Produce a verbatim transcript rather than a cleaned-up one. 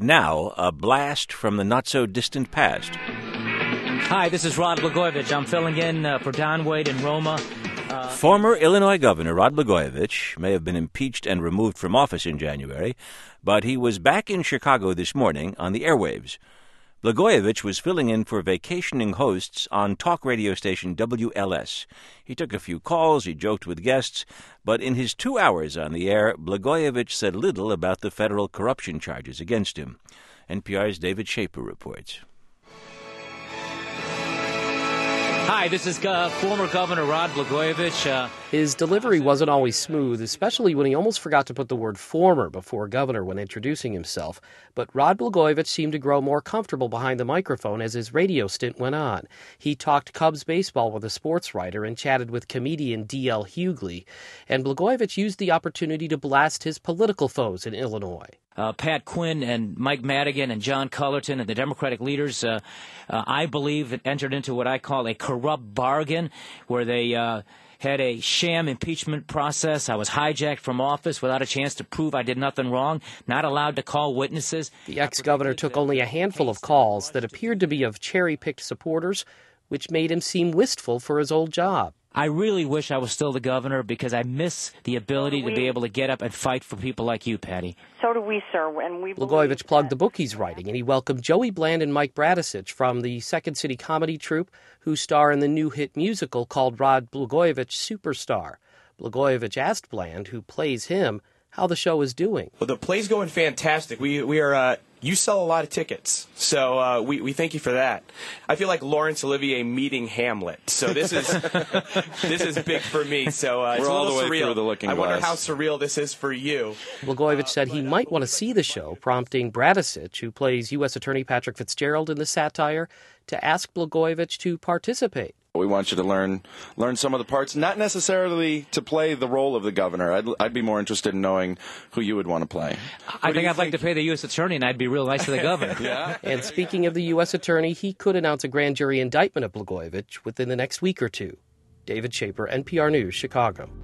Now, a blast from the not-so-distant past. Hi, this is Rod Blagojevich. I'm filling in uh, for Don Wade in Roma. Uh, Former Illinois Governor Rod Blagojevich may have been impeached and removed from office in January, but he was back in Chicago this morning on the airwaves. Blagojevich was filling in for vacationing hosts on talk radio station W L S. He took a few calls, he joked with guests, but in his two hours on the air, Blagojevich said little about the federal corruption charges against him. N P R's David Schaper reports. Hi, this is uh, former Governor Rod Blagojevich. Uh, His delivery wasn't always smooth, especially when he almost forgot to put the word former before governor when introducing himself. But Rod Blagojevich seemed to grow more comfortable behind the microphone as his radio stint went on. He talked Cubs baseball with a sports writer and chatted with comedian D L Hughley. And Blagojevich used the opportunity to blast his political foes in Illinois. Uh, Pat Quinn and Mike Madigan and John Cullerton and the Democratic leaders, uh, uh, I believe, entered into what I call a corrupt bargain where they uh, had a sham impeachment process. I was hijacked from office without a chance to prove I did nothing wrong, not allowed to call witnesses. The ex-governor took only a handful of calls that appeared to be of cherry-picked supporters, which made him seem wistful for his old job. I really wish I was still the governor because I miss the ability to be able to get up and fight for people like you, Patty. So do we, sir. And we Blagojevich plugged the book he's writing, and he welcomed Joey Bland and Mike Bradisich from the Second City comedy troupe, who star in the new hit musical called Rod Blagojevich Superstar. Blagojevich asked Bland, who plays him, how the show is doing. Well, the play's going fantastic. We we are. Uh, you sell a lot of tickets, so uh, we we thank you for that. I feel like Laurence Olivier meeting Hamlet, so this is this is big for me. So uh, it's We're a all little the way surreal. through the Looking I wonder Glass. how surreal this is for you. Blagojevich said he might want to see the show, prompting Bradisich, who plays U S Attorney Patrick Fitzgerald in the satire, to ask Blagojevich to participate. We want you to learn learn some of the parts, not necessarily to play the role of the governor. I'd, I'd be more interested in knowing who you would want to play. I think I'd like to pay the U S attorney, and I'd be real nice to the governor. Yeah. And speaking of the U S attorney, he could announce a grand jury indictment of Blagojevich within the next week or two. David Schaper, N P R News, Chicago.